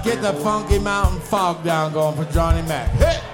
Let's get the Funky Mountain Fog down going for Johnny Mac. Hey!